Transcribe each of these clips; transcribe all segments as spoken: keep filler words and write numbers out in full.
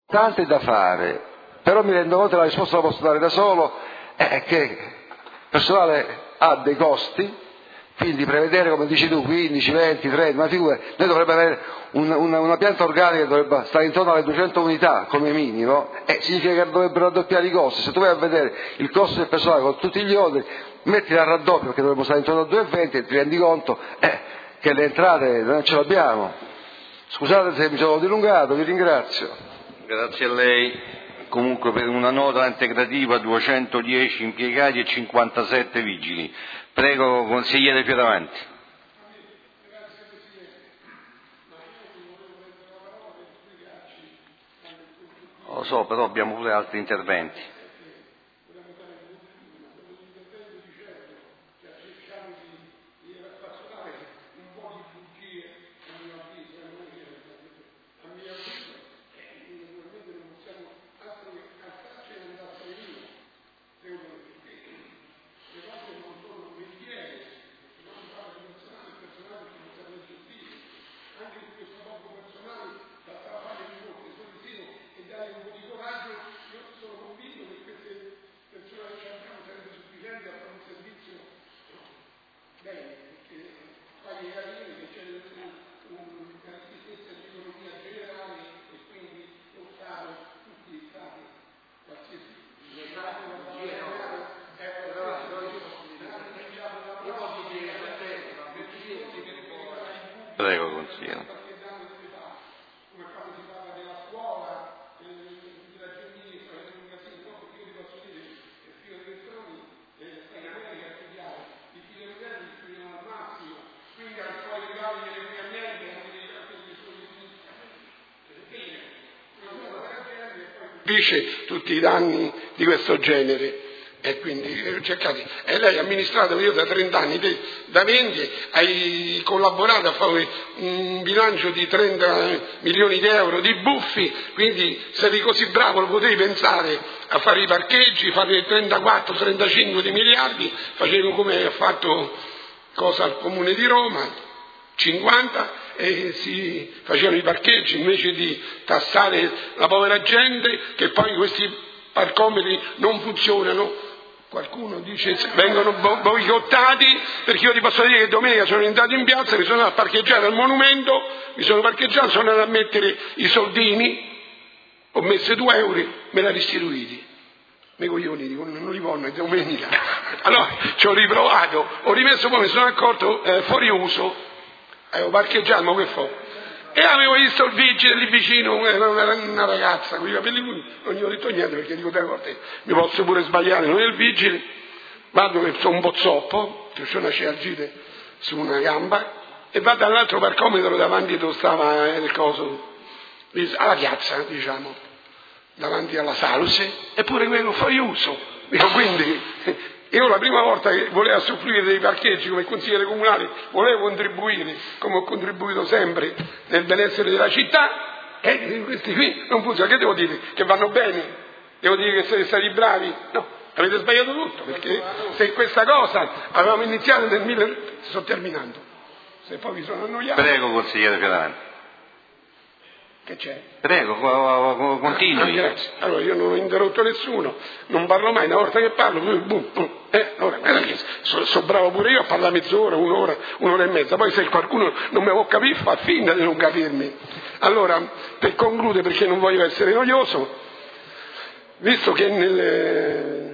Tante da fare, però mi rendo conto che la risposta la posso dare da solo, è che il personale ha dei costi, quindi prevedere, come dici tu, quindici, venti, trenta, ma figura, noi dovremmo avere una, una, una pianta organica che dovrebbe stare intorno alle duecento unità come minimo, e significa che dovrebbero raddoppiare i costi. Se tu vai a vedere il costo del personale con tutti gli ordini, metti al raddoppio perché dovremmo stare intorno a duecentoventi e ti rendi conto eh, che le entrate non ce l'abbiamo. Scusate se mi sono dilungato, vi ringrazio. Grazie a lei. Comunque per una nota integrativa duecentodieci impiegati e cinquantasette vigili. Prego, consigliere Fioravanti. Lo so, però abbiamo pure altri interventi. Prego, consigliere. Tutti i danni di questo genere, e quindi cercate, e lei ha amministrato io da trenta anni, te, da venti hai collaborato a fare un bilancio di trenta milioni di euro di buffi, quindi se eri così bravo lo potevi pensare a fare i parcheggi, fare trentaquattro trentacinque di miliardi, facevi come ha fatto cosa al Comune di Roma, cinquanta, e si facevano i parcheggi invece di tassare la povera gente, che poi questi parcometri non funzionano. Qualcuno dice vengono bo- boicottati, perché io ti posso dire che domenica sono entrato in piazza, mi sono andato a parcheggiare al monumento, mi sono parcheggiato, sono andato a mettere i soldini, ho messo due euro, me l'ha restituiti. I coglioni dicono non li vogliono, è domenica. Allora ci ho riprovato, ho rimesso, poi mi sono accorto eh, fuori uso. Avevo parcheggiato, ma che fa? E avevo visto il vigile lì vicino, era una, una ragazza con i capelli lunghi, non gli ho detto niente perché dico te corte, mi posso pure sbagliare, non è il vigile, vado che sono un po' zoppo, che c'ho una cealgite su una gamba, e vado all'altro parcometro davanti dove stava il coso, alla piazza, diciamo, davanti alla Saluse, eppure quello fa uso. Dico, quindi io la prima volta che volevo soffrire dei parcheggi come consigliere comunale, volevo contribuire, come ho contribuito sempre, nel benessere della città, e questi qui non funzionano. Che devo dire? Che vanno bene? Devo dire che siete stati bravi? No, avete sbagliato tutto, perché se questa cosa avevamo iniziato nel mille... sto terminando, se poi mi sono annoiato. Prego, consigliere Fioravanti. Che c'è? Prego, continui. Ah, grazie. Allora io non ho interrotto nessuno, non parlo mai, una volta che parlo, boom, boom. Eh, allora, sono so bravo pure io a parlare mezz'ora, un'ora, un'ora e mezza, poi se qualcuno non mi può capire fa finta di non capirmi. Allora, per concludere, perché non voglio essere noioso, visto che nelle,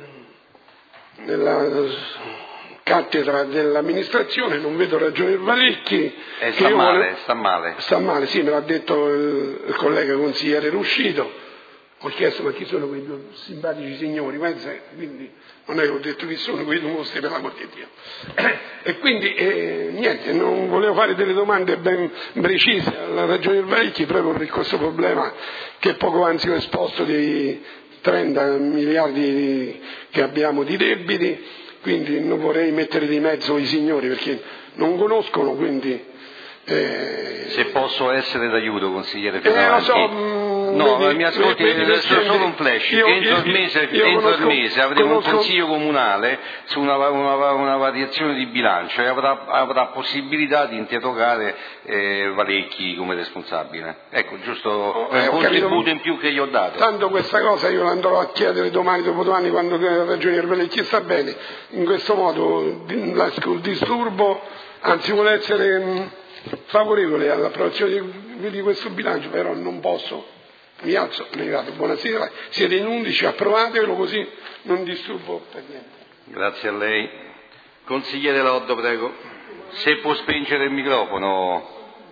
nella cattedra dell'amministrazione non vedo ragione Valecchi, eh, sta male, vole... sta male. Sta male, sì, me l'ha detto il, il collega consigliere Ruscito. Ho chiesto ma chi sono quei due simpatici signori, quindi non è che ho detto chi sono quei due mostri, per l'amor di Dio. E quindi eh, niente, non volevo fare delle domande ben precise alla ragione Valecchi proprio per questo problema che poco avanti ho esposto dei trenta miliardi che abbiamo di debiti. Quindi non vorrei mettere di mezzo i signori perché non conoscono, quindi... Eh... Se posso essere d'aiuto, consigliere Fioravanti. Eh, lo so, No, vedi, mi ascolti, vedi, vedi, solo un flash. io, entro io, il mese, io entro conosco, il mese avremo conosco... un consiglio comunale su una, una, una variazione di bilancio e avrà, avrà possibilità di interrogare eh, Valecchi come responsabile. Ecco, giusto Oh, un eh, contributo capito, in più che gli ho dato. Tanto questa cosa io andrò a chiedere domani, dopodomani, quando il ragionier Valecchi sta bene. In questo modo il disturbo, anzi vuole essere mh, favorevole all'approvazione di, di questo bilancio, però non posso. Mi alzo, mi vado, buonasera, siete in undici, approvatelo così non disturbo per niente. Grazie a lei. Consigliere Loddo, prego. Se può spingere il microfono.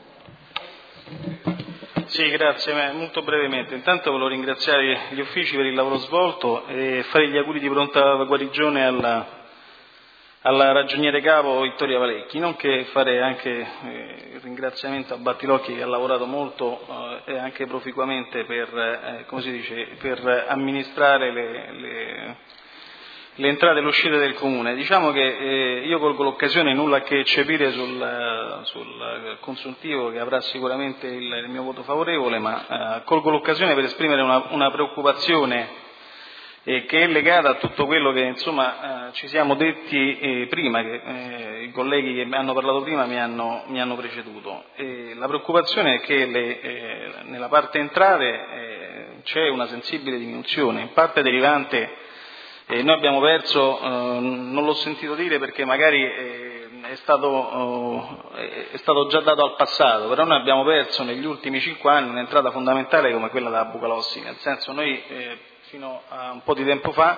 Sì, grazie, molto brevemente. Intanto volevo ringraziare gli uffici per il lavoro svolto e fare gli auguri di pronta guarigione alla, alla ragioniere capo Vittoria Valecchi, nonché fare anche eh, il ringraziamento a Battilocchi che ha lavorato molto eh, e anche proficuamente per, eh, come si dice, per amministrare le, le, le entrate e le uscite del Comune. Diciamo che eh, io colgo l'occasione, nulla a che eccepire sul, sul consuntivo che avrà sicuramente il, il mio voto favorevole, ma eh, colgo l'occasione per esprimere una, una preoccupazione e che è legata a tutto quello che insomma eh, ci siamo detti eh, prima, che eh, i colleghi che hanno parlato prima mi hanno, mi hanno preceduto. E la preoccupazione è che le, eh, nella parte entrate eh, c'è una sensibile diminuzione, in parte derivante, eh, noi abbiamo perso, eh, non l'ho sentito dire perché magari eh, è, stato, eh, è stato già dato al passato, però noi abbiamo perso negli ultimi cinque anni un'entrata fondamentale come quella della Bucalossi, nel senso noi eh, fino a un po' di tempo fa,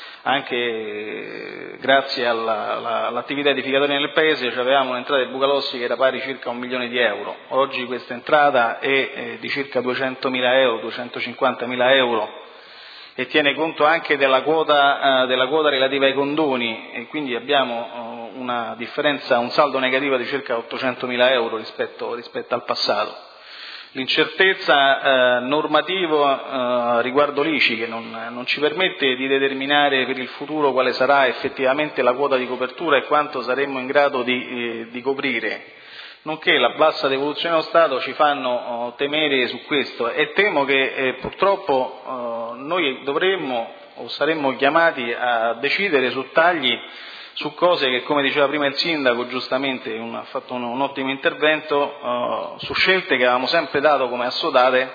anche grazie alla, alla, all'attività edificatoria nel paese, avevamo un'entrata di Bucalossi che era pari circa a un milione di euro. Oggi questa entrata è eh, di circa duecentomila euro, duecentocinquantamila euro e tiene conto anche della quota, eh, della quota relativa ai condoni e quindi abbiamo eh, una differenza, un saldo negativo di circa ottocentomila euro rispetto, rispetto al passato. L'incertezza eh, normativa eh, riguardo l'I C I che non, non ci permette di determinare per il futuro quale sarà effettivamente la quota di copertura e quanto saremmo in grado di, eh, di coprire, nonché la bassa devoluzione allo Stato ci fanno oh, temere su questo e temo che eh, purtroppo oh, noi dovremmo o saremmo chiamati a decidere su tagli su cose che, come diceva prima il sindaco, giustamente un, ha fatto un, un ottimo intervento, uh, su scelte che avevamo sempre dato come assodate,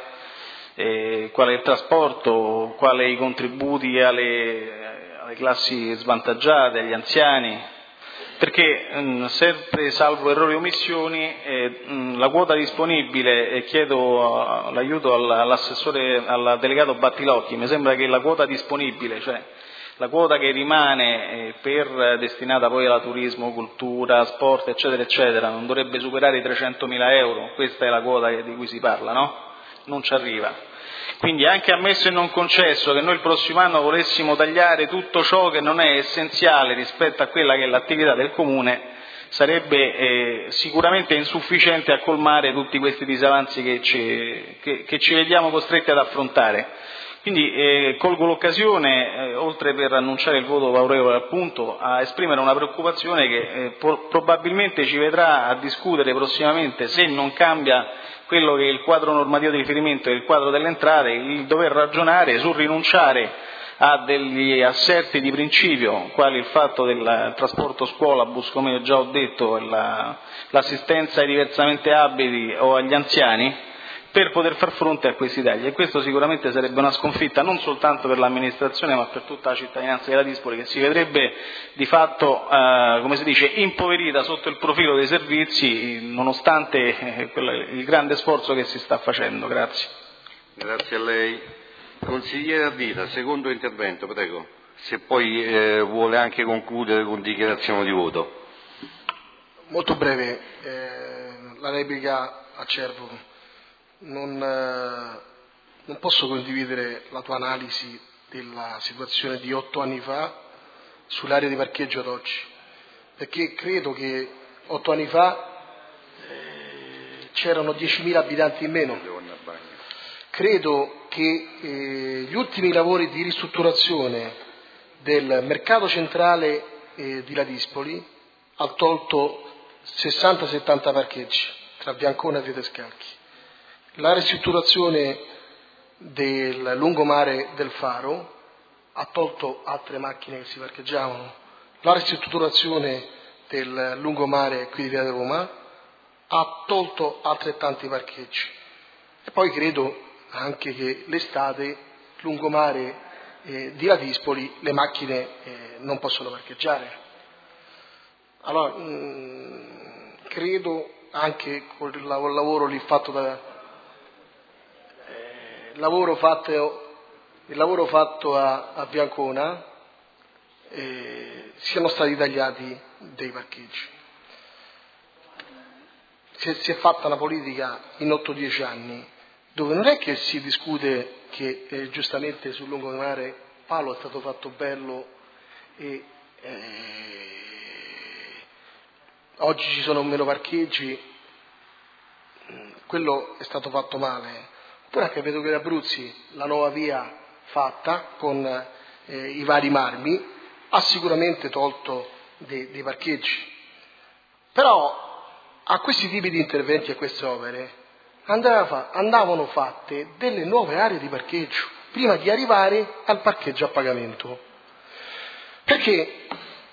eh, quale il trasporto, quale i contributi alle, alle classi svantaggiate, agli anziani, perché mh, sempre salvo errori e omissioni, eh, mh, la quota disponibile, e chiedo uh, l'aiuto all'assessore, al delegato Battilocchi, mi sembra che la quota disponibile, cioè la quota che rimane per destinata poi alla turismo, cultura, sport, eccetera, eccetera, non dovrebbe superare i trecentomila euro, questa è la quota di cui si parla, no? Non ci arriva. Quindi anche ammesso e non concesso che noi il prossimo anno volessimo tagliare tutto ciò che non è essenziale rispetto a quella che è l'attività del Comune, sarebbe eh, sicuramente insufficiente a colmare tutti questi disavanzi che ci, che, che ci vediamo costretti ad affrontare. Quindi eh, colgo l'occasione, eh, oltre per annunciare il voto favorevole appunto, a esprimere una preoccupazione che eh, po- probabilmente ci vedrà a discutere prossimamente, se non cambia quello che è il quadro normativo di riferimento e il quadro delle entrate, il dover ragionare sul rinunciare a degli assetti di principio, quali il fatto del trasporto scuolabus, come già ho detto, la, l'assistenza ai diversamente abili o agli anziani, per poter far fronte a questi tagli, e questo sicuramente sarebbe una sconfitta non soltanto per l'amministrazione ma per tutta la cittadinanza della Dispoli, che si vedrebbe di fatto, eh, come si dice, impoverita sotto il profilo dei servizi nonostante eh, quello, il grande sforzo che si sta facendo. Grazie. Grazie a lei. Consigliere Ardita, secondo intervento, prego, se poi eh, vuole anche concludere con dichiarazione di voto. Molto breve, eh, la replica a Cervo. Non, eh, non posso condividere la tua analisi della situazione di otto anni fa sull'area di parcheggio ad oggi, perché credo che otto anni fa eh, c'erano diecimila abitanti in meno. Credo che eh, gli ultimi lavori di ristrutturazione del mercato centrale eh, di Ladispoli ha tolto sessanta settanta parcheggi tra Biancona e Via dei Scalchi. La ristrutturazione del lungomare del Faro ha tolto altre macchine che si parcheggiavano, la ristrutturazione del lungomare qui di Via di Roma ha tolto altrettanti parcheggi e poi credo anche che l'estate lungomare eh, di Ladispoli le macchine eh, non possono parcheggiare. Allora mh, credo anche con il lavoro lì fatto da eh, lavoro fatto il lavoro fatto a, a Biancona eh, siano stati tagliati dei parcheggi. Si è, si è fatta una politica in otto dieci anni dove non è che si discute che eh, giustamente sul lungomare Palo è stato fatto bello e eh, oggi ci sono meno parcheggi, quello è stato fatto male. Oppure anche vedo che da Abruzzi la nuova via fatta con eh, i vari marmi ha sicuramente tolto dei, dei parcheggi, però a questi tipi di interventi, a queste opere andava, andavano fatte delle nuove aree di parcheggio prima di arrivare al parcheggio a pagamento, perché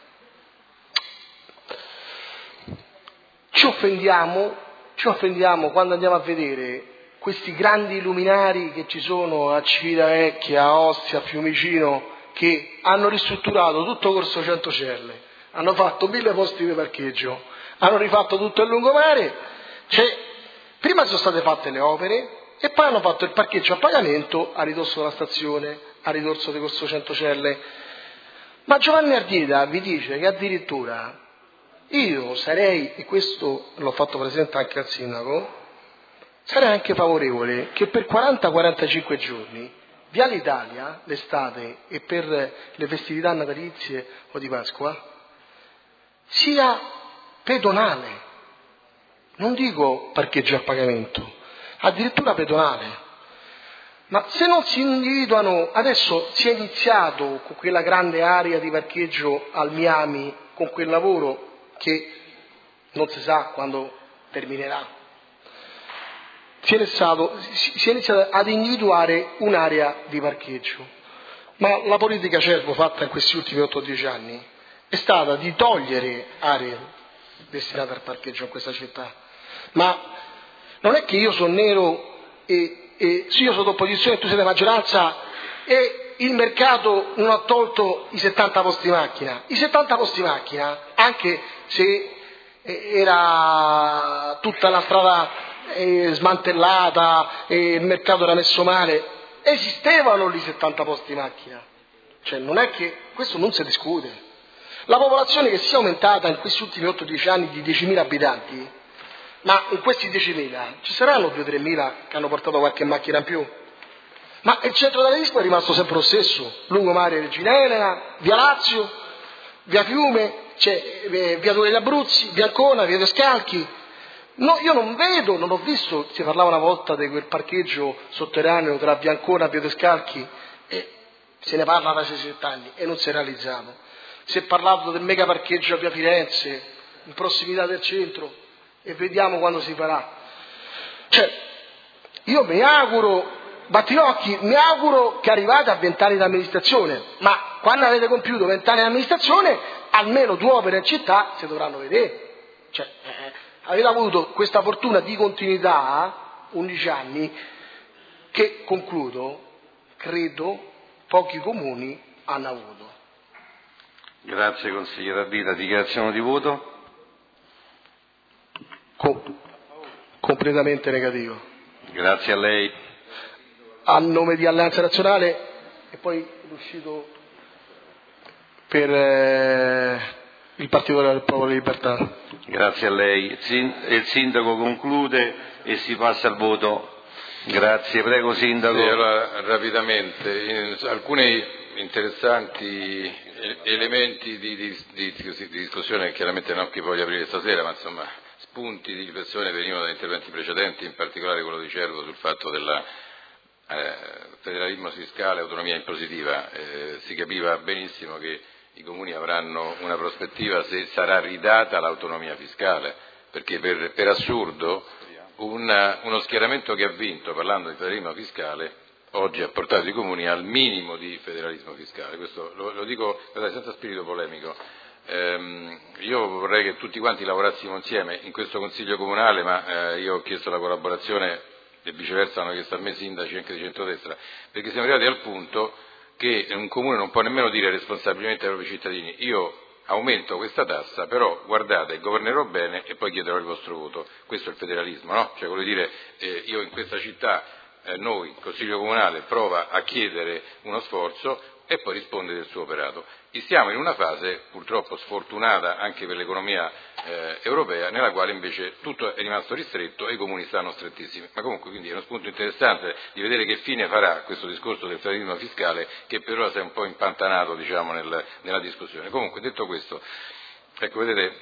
ci offendiamo, ci offendiamo quando andiamo a vedere questi grandi luminari che ci sono a Civitavecchia, a Ostia, a Fiumicino, che hanno ristrutturato tutto Corso Centocelle, hanno fatto mille posti di parcheggio, hanno rifatto tutto il lungomare, cioè, prima sono state fatte le opere e poi hanno fatto il parcheggio a pagamento a ridosso della stazione, a ridosso di Corso Centocelle. Ma Giovanni Ardieda vi dice che addirittura io sarei, e questo l'ho fatto presente anche al sindaco, sarei anche favorevole che per quaranta quarantacinque giorni Viale Italia, l'estate e per le festività natalizie o di Pasqua, sia pedonale. Non dico parcheggio a pagamento, addirittura pedonale. Ma se non si individuano, adesso si è iniziato con quella grande area di parcheggio al Miami, con quel lavoro che non si sa quando terminerà. Si è, iniziato, si è iniziato ad individuare un'area di parcheggio, ma la politica Cervo fatta in questi ultimi otto dieci anni è stata di togliere aree destinate al parcheggio in questa città. Ma non è che io sono nero e, e se io sono d'opposizione e tu sei di maggioranza e il mercato non ha tolto i settanta posti macchina. I settanta posti macchina, anche se era tutta la strada eh, smantellata e il mercato era messo male, esistevano lì settanta posti macchina. Cioè non è che questo non si discute. La popolazione che si è aumentata in questi ultimi otto dieci anni di diecimila abitanti, ma in questi diecimila ci saranno due o tremila che hanno portato qualche macchina in più. Ma il centro della Lisbona è rimasto sempre lo stesso, lungomare Regina Elena, via Lazio, via Fiume, c'è eh, via Due degli Abruzzi, via Ancona, via Due Scalchi. No, io non vedo, non ho visto, si parlava una volta di quel parcheggio sotterraneo tra via Ancona e via Due Scalchi, e se ne parla da sei sette anni e non si è realizzato. Si è parlato del mega parcheggio a via Firenze, in prossimità del centro, e vediamo quando si farà. Cioè, io mi auguro, Battinocchi, mi auguro che arrivate a vent'anni di amministrazione, ma quando avete compiuto vent'anni di amministrazione, almeno due opere in città si dovranno vedere. Cioè, eh, avete avuto questa fortuna di continuità, undici anni, che, concludo, credo pochi comuni hanno avuto. Grazie consigliere Ardita, dichiarazione di voto. Com- completamente negativo. Grazie a lei. A nome di Alleanza Nazionale e poi l'uscito per eh, il Partito del Popolo di Libertà. Grazie a lei. Il sindaco conclude e si passa al voto. Grazie, prego sindaco. Sì, allora, rapidamente, in, alcuni interessanti elementi di, di, di, di discussione, chiaramente non che voglio aprire stasera, ma insomma spunti di riflessione venivano da interventi precedenti, in particolare quello di Cervo sul fatto della eh, federalismo fiscale, autonomia impositiva. Eh, si capiva benissimo che i comuni avranno una prospettiva se sarà ridata l'autonomia fiscale, perché per, per assurdo una, uno schieramento che ha vinto parlando di federalismo fiscale oggi ha portato i comuni al minimo di federalismo fiscale. Questo lo, lo dico senza spirito polemico. Ehm, io vorrei che tutti quanti lavorassimo insieme in questo Consiglio Comunale, ma eh, io ho chiesto la collaborazione e viceversa hanno chiesto a me sindaci anche di centrodestra, perché siamo arrivati al punto che un comune non può nemmeno dire responsabilmente ai propri cittadini: io aumento questa tassa, però guardate, governerò bene e poi chiederò il vostro voto. Questo è il federalismo, no? Cioè, voglio dire, eh, io in questa città, eh, noi, il Consiglio Comunale, prova a chiedere uno sforzo e poi risponde del suo operato. E siamo in una fase purtroppo sfortunata anche per l'economia eh, europea, nella quale invece tutto è rimasto ristretto e i comuni stanno strettissimi. Ma comunque quindi è uno spunto interessante di vedere che fine farà questo discorso del federalismo fiscale, che per ora si è un po' impantanato, diciamo, nel, nella discussione. Comunque, detto questo, ecco, vedete,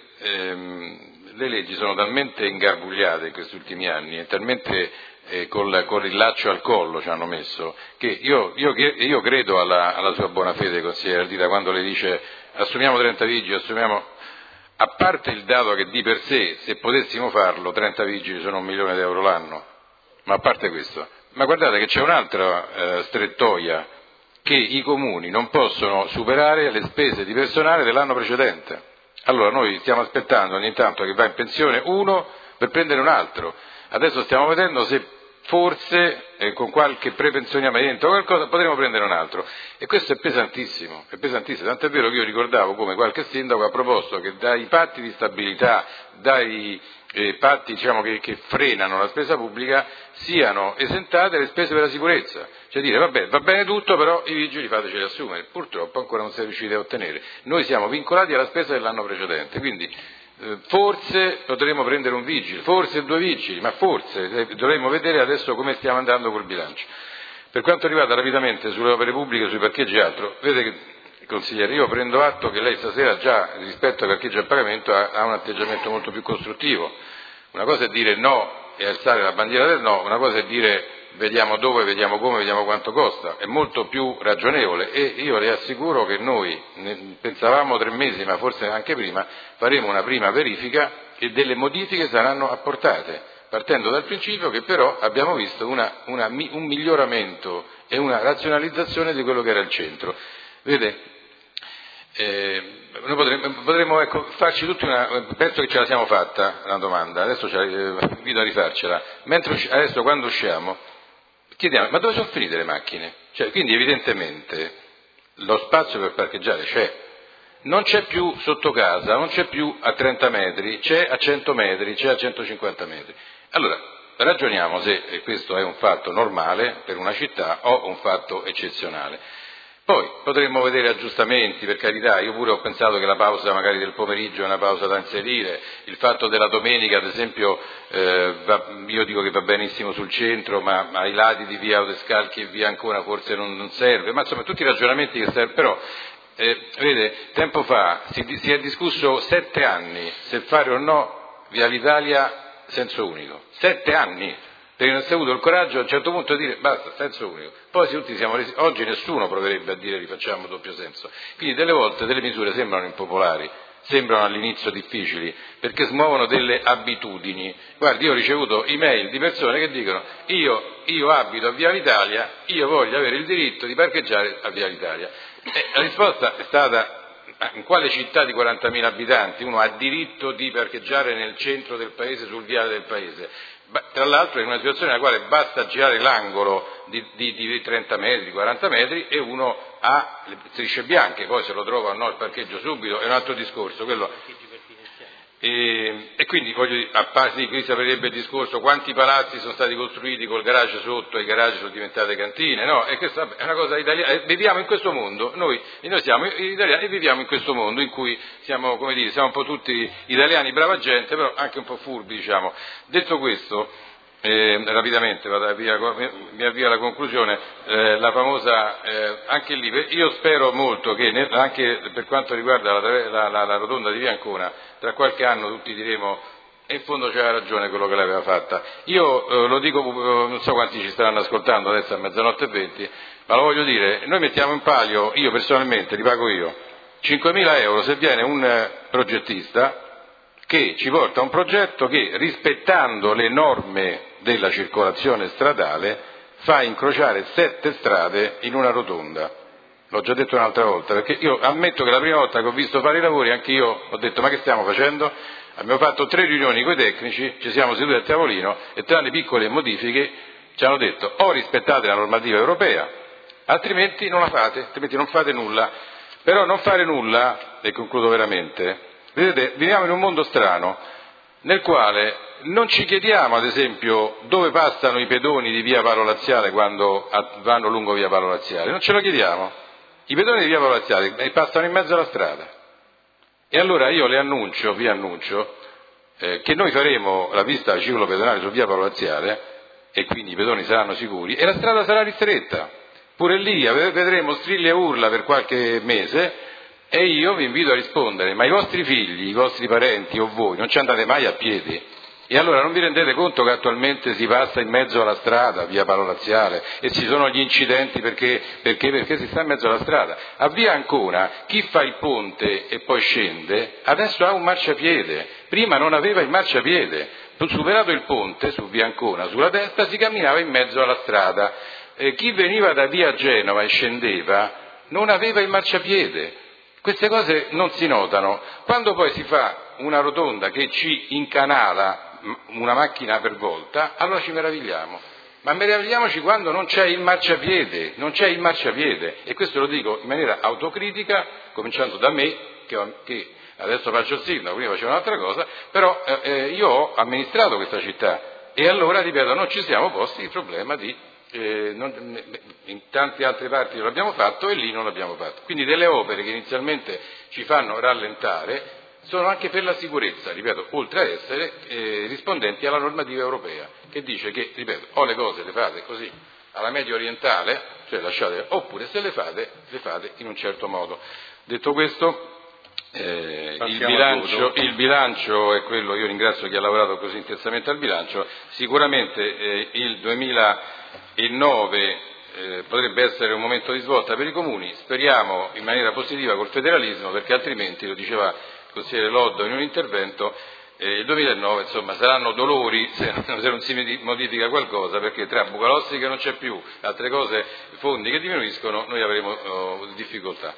ehm, le leggi sono talmente ingarbugliate in questi ultimi anni e talmente eh, col, con il laccio al collo ci hanno messo, che io, io, io credo alla, alla sua buona fede, consigliere Ardita, quando le dice assumiamo trenta vigili, assumiamo, a parte il dato che di per sé, se potessimo farlo, trenta vigili sono un milione di euro l'anno, ma a parte questo, ma guardate che c'è un'altra eh, strettoia, che i comuni non possono superare le spese di personale dell'anno precedente. Allora noi stiamo aspettando ogni tanto che va in pensione uno per prendere un altro. Adesso stiamo vedendo se forse eh, con qualche prepensionamento o qualcosa potremo prendere un altro. E questo è pesantissimo, è pesantissimo, tanto è vero che io ricordavo come qualche sindaco ha proposto che dai patti di stabilità, dai eh, patti diciamo, che, che frenano la spesa pubblica, siano esentate le spese per la sicurezza. Cioè dire, vabbè, va bene tutto, però i vigili fateceli assumere. Purtroppo ancora non si è riusciti a ottenere. Noi siamo vincolati alla spesa dell'anno precedente, quindi eh, forse potremo prendere un vigile, forse due vigili, ma forse eh, dovremmo vedere adesso come stiamo andando col bilancio. Per quanto riguarda rapidamente sulle opere pubbliche, sui parcheggi e altro, vede che, consigliere, io prendo atto che lei stasera già rispetto ai parcheggi a pagamento ha, ha un atteggiamento molto più costruttivo. Una cosa è dire no e alzare la bandiera del no, una cosa è dire vediamo dove, vediamo come, vediamo quanto costa, è molto più ragionevole e io le assicuro che noi, ne, pensavamo tre mesi ma forse anche prima, faremo una prima verifica e delle modifiche saranno apportate, partendo dal principio che però abbiamo visto una, una, un miglioramento e una razionalizzazione di quello che era il centro. Vede, eh, noi potremmo, potremmo ecco, farci tutti una, penso che ce la siamo fatta una domanda, adesso ce la, eh, invito a rifarcela, mentre adesso quando usciamo chiediamo, ma dove sono finite le macchine? Cioè, quindi evidentemente lo spazio per parcheggiare c'è, non c'è più sotto casa, non c'è più a trenta metri, c'è a cento metri, c'è a centocinquanta metri. Allora, ragioniamo se questo è un fatto normale per una città o un fatto eccezionale. Poi potremmo vedere aggiustamenti, per carità, io pure ho pensato che la pausa magari del pomeriggio è una pausa da inserire, il fatto della domenica ad esempio, eh, va, io dico che va benissimo sul centro, ma ai lati di via Odescalchi e via Ancona forse non, non serve, ma insomma tutti i ragionamenti che servono, però eh, vede, tempo fa si, si è discusso sette anni se fare o no via l'Italia senso unico, sette anni. Perché non si è avuto il coraggio a un certo punto di dire basta, senso unico. Poi tutti siamo resi, oggi nessuno proverebbe a dire rifacciamo doppio senso. Quindi delle volte delle misure sembrano impopolari, sembrano all'inizio difficili, perché smuovono delle abitudini. Guardi, io ho ricevuto email di persone che dicono io, io abito a Via l'Italia, io voglio avere il diritto di parcheggiare a Via l'Italia. E la risposta è stata: in quale città di quarantamila abitanti uno ha diritto di parcheggiare nel centro del paese, sul viale del paese? Tra l'altro in una situazione nella quale basta girare l'angolo di, di, di trenta metri, di quaranta metri e uno ha le strisce bianche, poi se lo trova o no il parcheggio subito è un altro discorso. Quello. E, e quindi voglio dire, a parte qui si aprirebbe il discorso quanti palazzi sono stati costruiti col garage sotto e i garage sono diventate cantine, no? E questa è una cosa italiana, viviamo in questo mondo, noi, noi siamo italiani e viviamo in questo mondo in cui siamo, come dire, siamo un po' tutti italiani, brava gente, però anche un po' furbi, diciamo. Detto questo, eh, rapidamente vado via, mi avvio alla conclusione, eh, la famosa, eh, anche lì, io spero molto che nel, anche per quanto riguarda la, la, la, la rotonda di Via Ancona, tra qualche anno tutti diremo e in fondo c'era ragione quello che l'aveva fatta. Io eh, lo dico, eh, non so quanti ci staranno ascoltando adesso a mezzanotte e venti, ma lo voglio dire, noi mettiamo in palio, io personalmente li pago io, cinquemila euro se viene un progettista che ci porta un progetto che, rispettando le norme della circolazione stradale, fa incrociare sette strade in una rotonda. L'ho già detto un'altra volta, perché io ammetto che la prima volta che ho visto fare i lavori anche io ho detto: ma che stiamo facendo? Abbiamo fatto tre riunioni con i tecnici, ci siamo seduti al tavolino e tra le piccole modifiche ci hanno detto: o rispettate la normativa europea, altrimenti non la fate, altrimenti non fate nulla. Però non fare nulla, e concludo veramente, vedete, viviamo in un mondo strano nel quale non ci chiediamo, ad esempio, dove passano i pedoni di via Paolo Laziale quando vanno lungo via Paolo Laziale, non ce lo chiediamo. I pedoni di via Paolo Laziale passano in mezzo alla strada. E allora io le annuncio, vi annuncio, eh, che noi faremo la pista ciclopedonale su via Paolo Laziale, e quindi i pedoni saranno sicuri, e la strada sarà ristretta. Pure lì vedremo strilli e urla per qualche mese, e io vi invito a rispondere: ma i vostri figli, i vostri parenti o voi non ci andate mai a piedi? E allora non vi rendete conto che attualmente si passa in mezzo alla strada, via Paolo Laziale, e ci sono gli incidenti perché, perché, perché si sta in mezzo alla strada? A via Ancona, chi fa il ponte e poi scende, adesso ha un marciapiede, prima non aveva il marciapiede. Superato il ponte, su via Ancona, sulla destra, si camminava in mezzo alla strada. Eh, chi veniva da via Genova e scendeva non aveva il marciapiede. Queste cose non si notano. Quando poi si fa una rotonda che ci incanala una macchina per volta, allora ci meravigliamo. Ma meravigliamoci quando non c'è il marciapiede, non c'è il marciapiede. E questo lo dico in maniera autocritica, cominciando da me, che, ho, che adesso faccio il sindaco, prima facevo un'altra cosa, però eh, io ho amministrato questa città e allora, ripeto, non ci siamo posti il problema di, eh, non, in tante altre parti lo abbiamo fatto e lì non l'abbiamo fatto. Quindi delle opere che inizialmente ci fanno rallentare sono anche per la sicurezza, ripeto, oltre a essere eh, rispondenti alla normativa europea, che dice che, ripeto, o le cose le fate così alla media orientale, cioè lasciate, oppure se le fate, le fate in un certo modo. Detto questo, eh, il, bilancio, il bilancio è quello, io ringrazio chi ha lavorato così intensamente al bilancio, sicuramente eh, il duemilanove eh, potrebbe essere un momento di svolta per i comuni, speriamo in maniera positiva col federalismo, perché altrimenti, lo diceva il consigliere Loddo in un intervento, eh, il duemilanove insomma saranno dolori se, se non si modifica qualcosa, perché tra Bucalossi che non c'è più, altre cose, fondi che diminuiscono, noi avremo oh, difficoltà.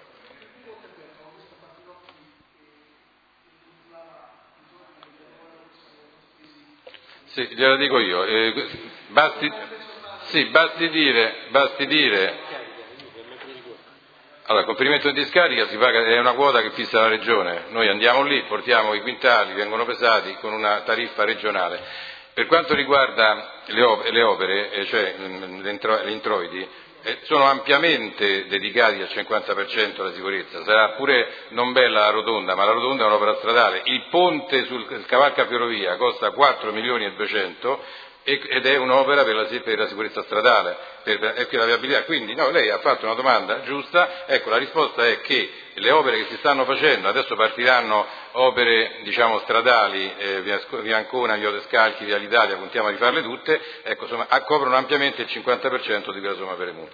Sì, glielo dico io, eh, basti, sì, basti dire, basti dire, allora, il conferimento in discarica si paga, è una quota che fissa la regione, noi andiamo lì, portiamo i quintali, vengono pesati con una tariffa regionale. Per quanto riguarda le opere, le opere cioè gli introiti, eh, sono ampiamente dedicati al cinquanta per cento alla sicurezza, sarà pure non bella la rotonda, ma la rotonda è un'opera stradale, il ponte sul cavalca ferrovia costa quattro milioni e duecento ed è un'opera per la, per la sicurezza stradale, per, per la viabilità. Quindi no, lei ha fatto una domanda giusta, ecco, la risposta è che le opere che si stanno facendo, adesso partiranno opere diciamo stradali, eh, via, via Ancona, via Descalchi, via l'Italia, puntiamo a rifarle tutte, ecco, insomma, coprono ampiamente il cinquanta per cento di quella somma per le multe.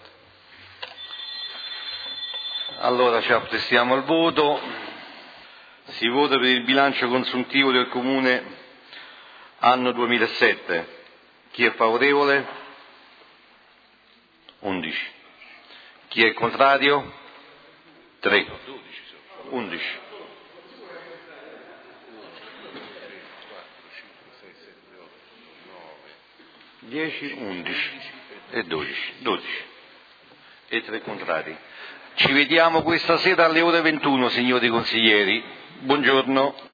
Allora ci apprestiamo al voto, si vota per il bilancio consuntivo del Comune anno duemilasette. Chi è favorevole? undici. Chi è contrario? tre. undici. dieci, undici e dodici. dodici. E tre contrari. Ci vediamo questa sera alle ore ventuno, signori consiglieri. Buongiorno.